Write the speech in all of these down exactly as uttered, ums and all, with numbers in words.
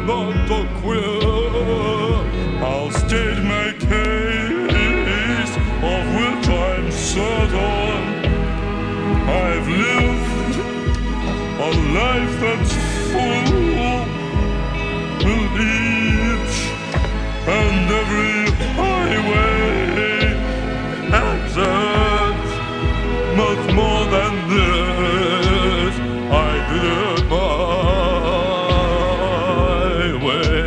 not a quitter. I'll state my case, of which I'm certain. I've lived a life that's full, with each and every highway exit. Much more than this, I did it my way.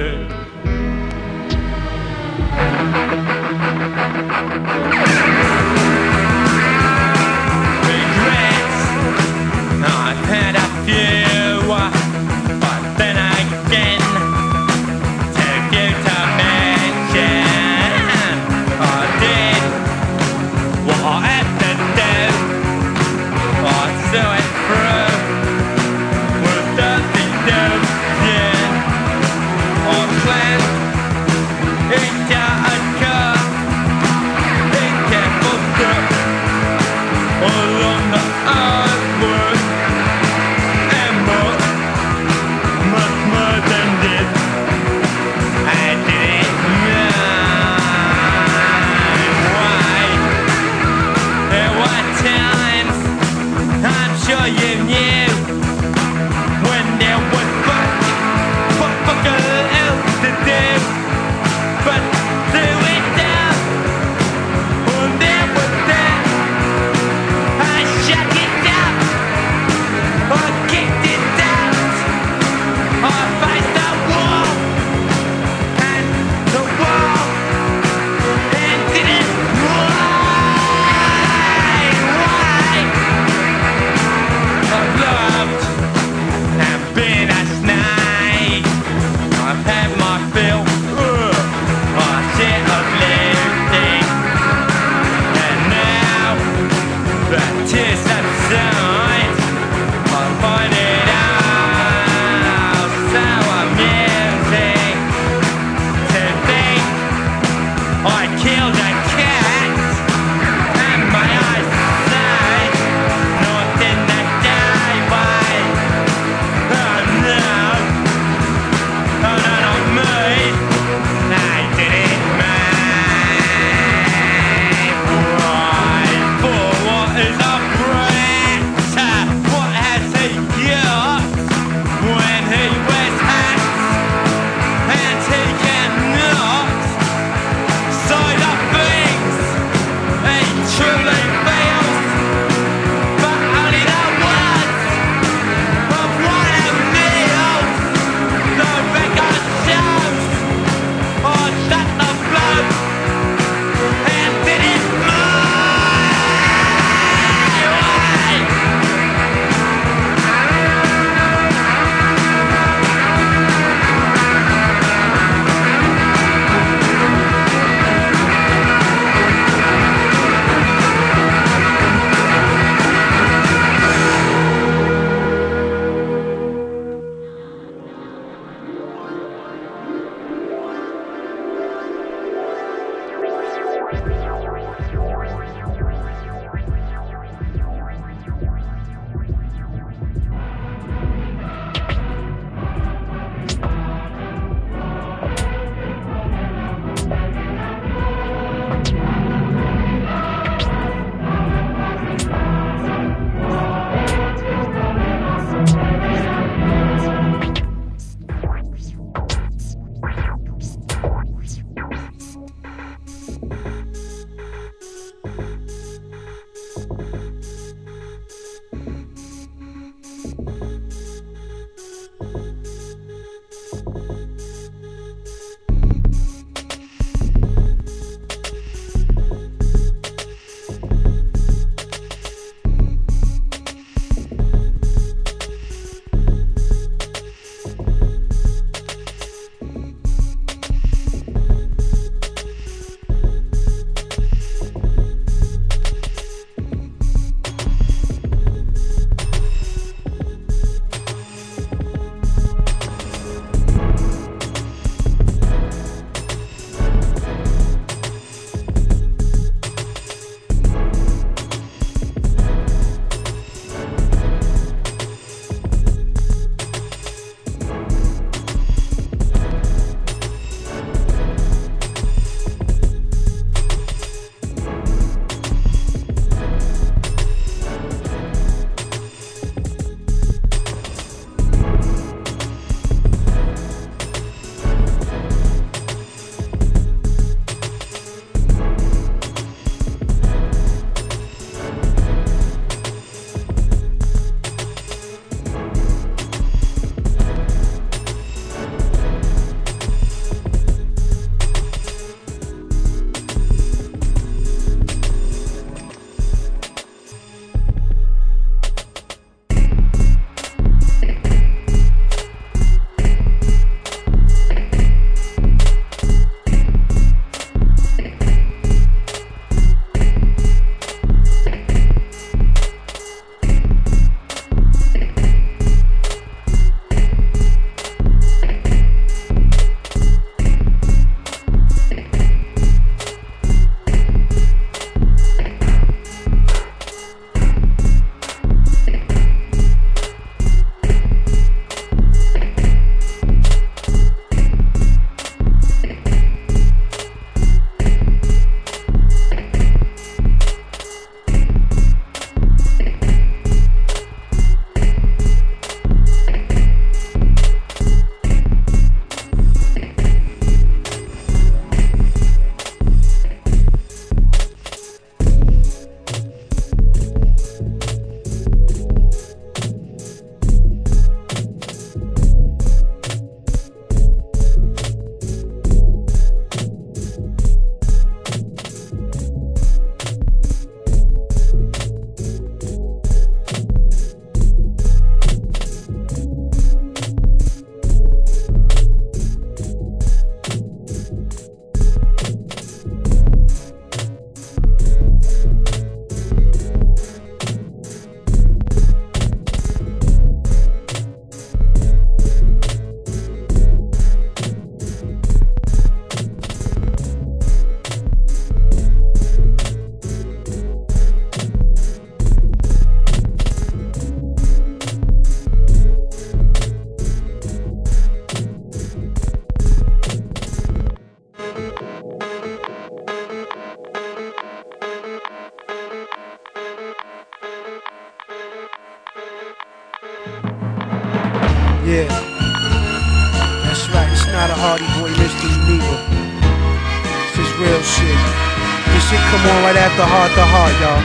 not a Hardy Boy Mister neither. This is real shit. This shit come on right after Heart to Heart, y'all.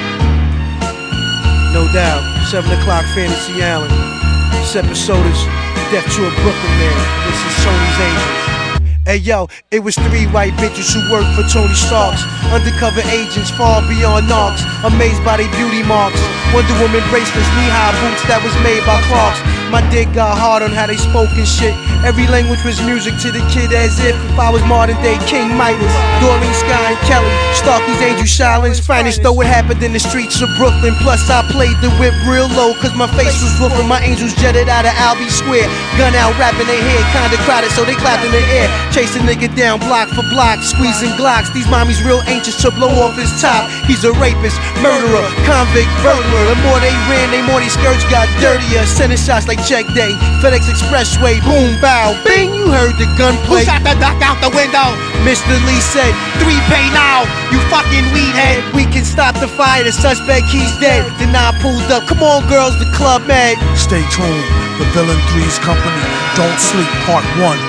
No doubt. seven o'clock Fantasy Island. This episode is Death to a Brooklyn Man. This is Tony's Angels. Hey yo, it was three white bitches who worked for Tony Stark's. Undercover agents far beyond knocks, amazed by their beauty marks. Wonder Woman bracelets, knee-high boots that was made by Clarks. My dick got hard on how they spoke and shit. Every language was music to the kid, as if if I was modern day King Midas. Doreen, Sky, and Kelly, Starkey's Angel Shallon's finest. Though it happened in the streets of Brooklyn. Plus I played the whip real low, cause my face was roofing. My angels jetted out of Albee Square, gun out rapping their head, kinda crowded so they clapped in the air. Chase a nigga down block for block, squeezing Glocks. These mommies real anxious to blow off his top. He's a rapist, murderer, convict, burglar. The more they ran, they more these skirts got dirtier. Sending shots like check day, FedEx Expressway, boom, bow, bing, you heard the gunplay. Who shot the duck out the window? Mister Lee said, Three pay now, you fucking weed head. we can stop the fire, the suspect, he's dead. Then I pulled up, come on girls, the club mad. Stay tuned, the Villain three's company, Don't Sleep, part one.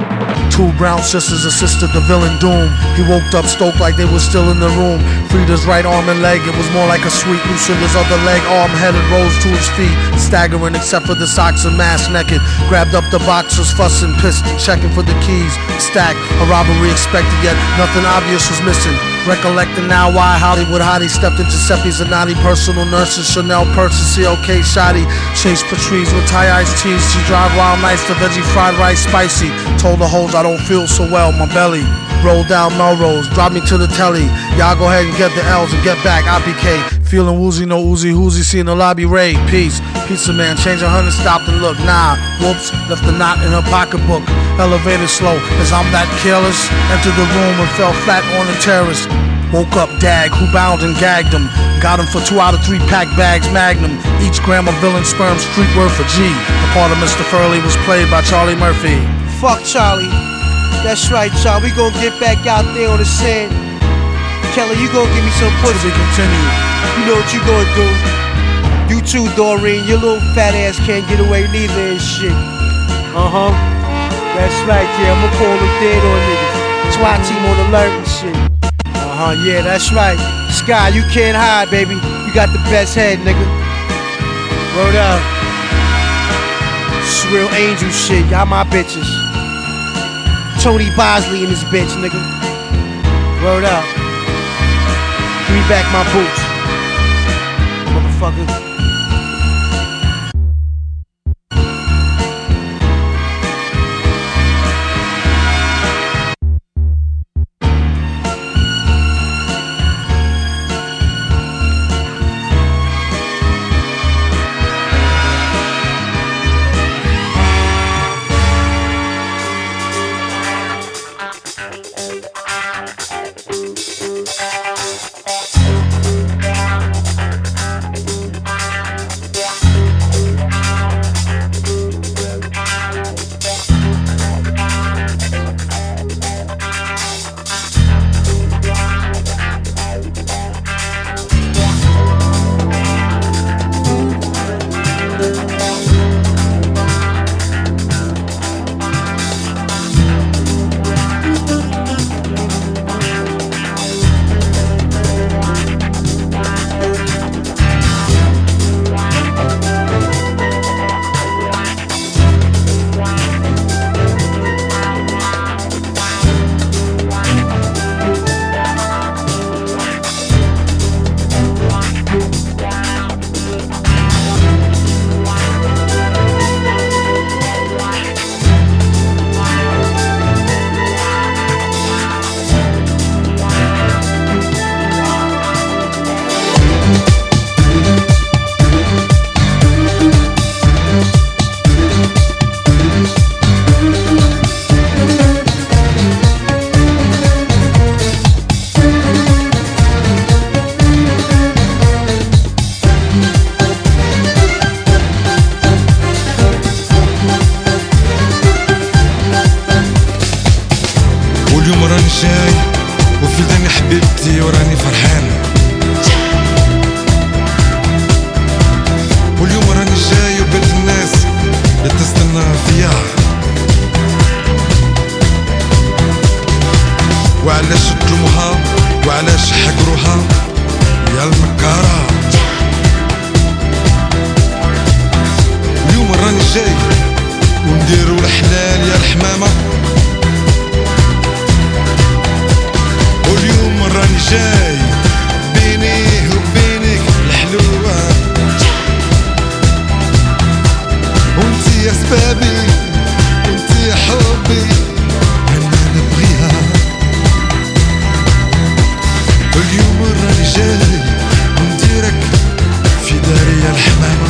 Two brown sisters assisted the villain Doom. He woke up stoked like they were still in the room. Frida's right arm and leg, it was more like a sweet. Lucinda's other leg, arm headed, rose to his feet, staggering except for the socks and mask naked. Grabbed up the boxes, fussing, pissed, and checking for the keys. Stack, a robbery expected, yet nothing obvious was missing. Recollecting now why Hollywood Hottie stepped into Seppi's and naughty personal nurses, Chanel purses, C L K shoddy. Chase Patrice with Thai iced teas. She drive wild nights, the veggie fried rice spicy. Told the hoes I don't feel so well, my belly. Roll down Melrose, drop me to the telly. Y'all go ahead and get the L's and get back, I P K. Feeling woozy, no oozy, whoozy, seeing the lobby raid. Peace, pizza man, change a hundred, stopped and looked. Nah, whoops, left the knot in her pocketbook. Elevated slow, as I'm that careless. Entered the room and fell flat on the terrace. Woke up Dag, who bound and gagged him. Got him for two out of three pack bags Magnum. Each gram of villain sperm, street word for G. The part of Mister Furley was played by Charlie Murphy. Fuck Charlie. That's right, y'all. We gon' get back out there on the sand. Kelly, you gon' give me some To pussy. be continued. You know what you gon' do. You too, Doreen. Your little fat ass can't get away neither and shit. Uh-huh. That's right, yeah. I'ma call them dead on niggas. SWAT team on alert and shit. Uh-huh, yeah, that's right. Sky, you can't hide, baby. You got the best head, nigga. Word up. It's real angel shit. Y'all my bitches. Tony Bosley and his bitch, nigga. Word up. Give me back my boots, motherfucker. جاي وفي دني حبيبتي وراني فرحان، واليوم راني جاي وبيت الناس اللي تستنى فيا. وعلاش ظلموها وعلاش حقروها يا المكارة. اليوم راني جاي ونديرو الحلال يا الحمامة، واليوم راني جاي بيني وبينك الحلوة، وانتي يا سبابي وانتي يا حبي انا نبغيها. اليوم راني جاي ونديرك في داري يا الحمامة،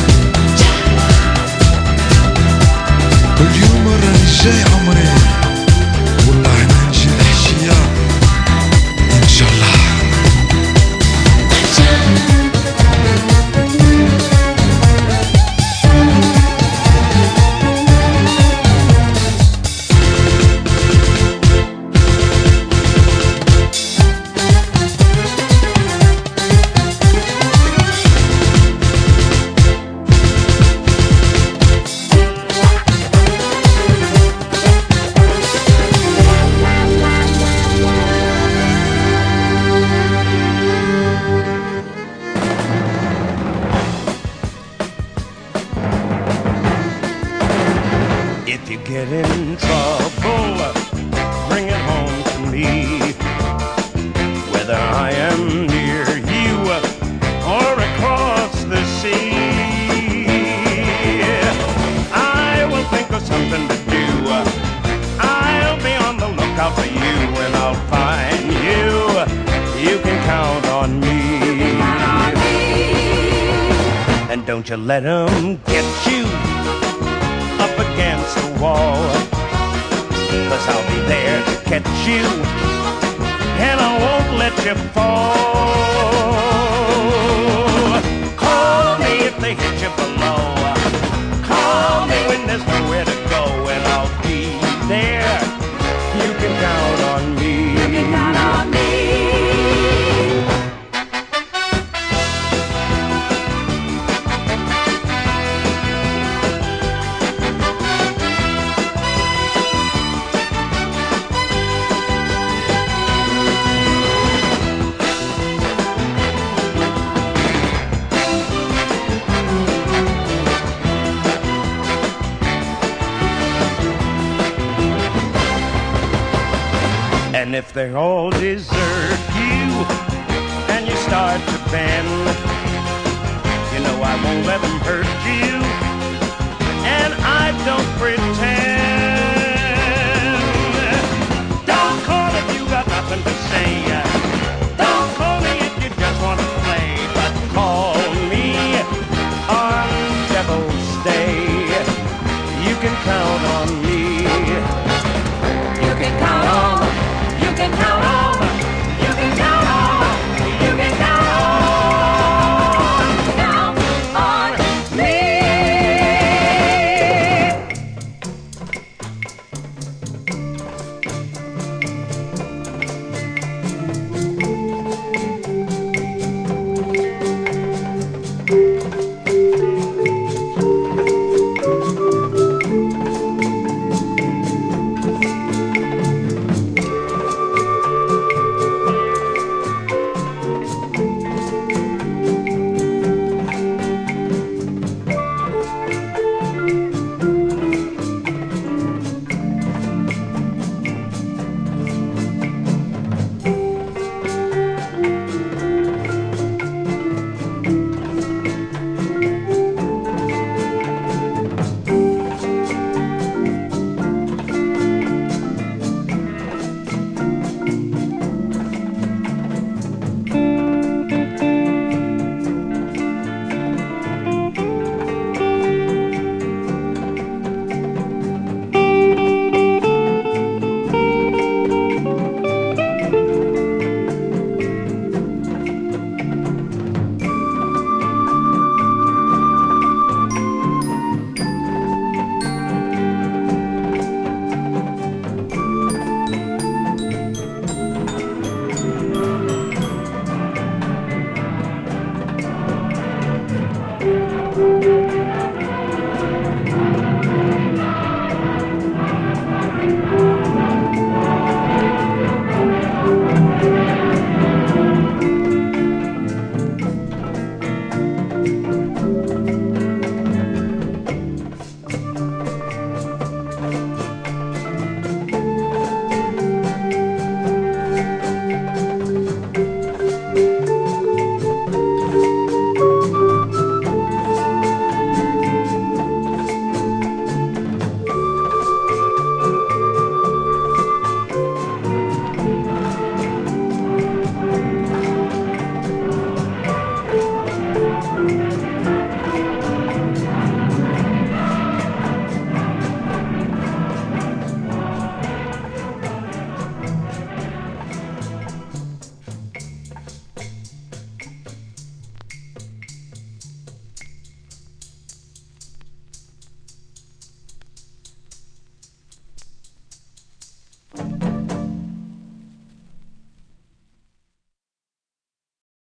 اليوم راني جاي عمري والله انا نجي العشية ان شاء الله. If you get in trouble, bring it home to me. Whether I am near you or across the sea, I will think of something to do. I'll be on the lookout for you and I'll find you. You can count on me. And don't you let 'em get you up against the wall, 'cause I'll be there to catch you and I won't let you fall. Call me if they hit you below, call me when there's nowhere to go, and I'll be there. You can count on me. You can count on me. And if they all desert you and you start to bend, you know I won't let them hurt you, and I don't pretend.